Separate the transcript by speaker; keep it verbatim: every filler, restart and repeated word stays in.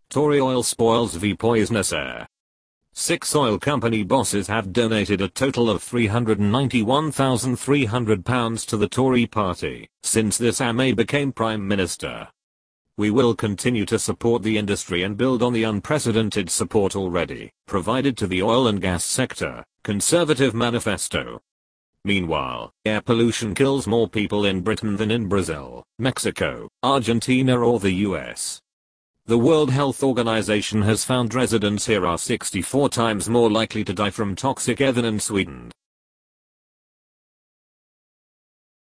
Speaker 1: Tory oil spoils v poisonous air. Six oil company bosses have donated a total of three hundred ninety-one thousand three hundred pounds to the Tory party since this May became Prime Minister. We will continue to support the industry and build on the unprecedented support already provided to the oil and gas sector, Conservative manifesto. Meanwhile, air pollution kills more people in Britain than in Brazil, Mexico, Argentina or the U S. The World Health Organization has found residents here are sixty-four times more likely to die from toxic air than in Sweden.